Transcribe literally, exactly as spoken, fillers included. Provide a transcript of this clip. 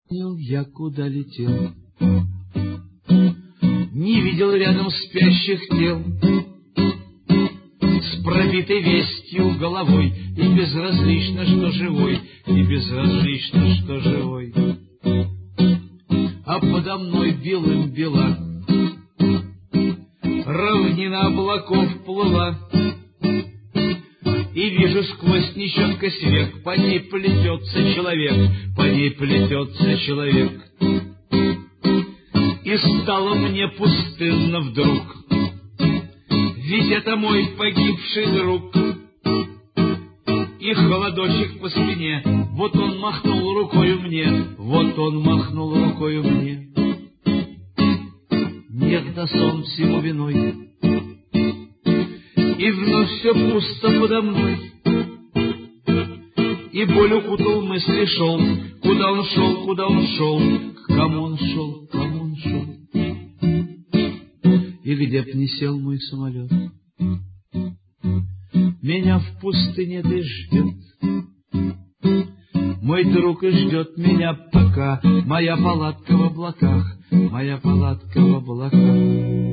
Я куда летел, не видел рядом спящих тел, с пробитой вестью головой, и безразлично, что живой, и безразлично, что живой. А подо мной белым бела равнина облаков плыла, и вижу сквозь нещетка свет, по ней плетется человек, по ней плетется человек. И стало мне пустынно вдруг, ведь это мой погибший друг. И холодочек по спине, вот он махнул рукою мне, вот он махнул рукою мне. Нет, сон всему виной, и вновь все пусто подо мной. И боль укутал мысли, шел, куда он шел, куда он шел, к кому он шел, к кому он шел. И где б не сел мой самолет, меня в пустыне ты ждет. Мой друг и ждет меня пока, моя палатка в облаках, моя палатка в облаках.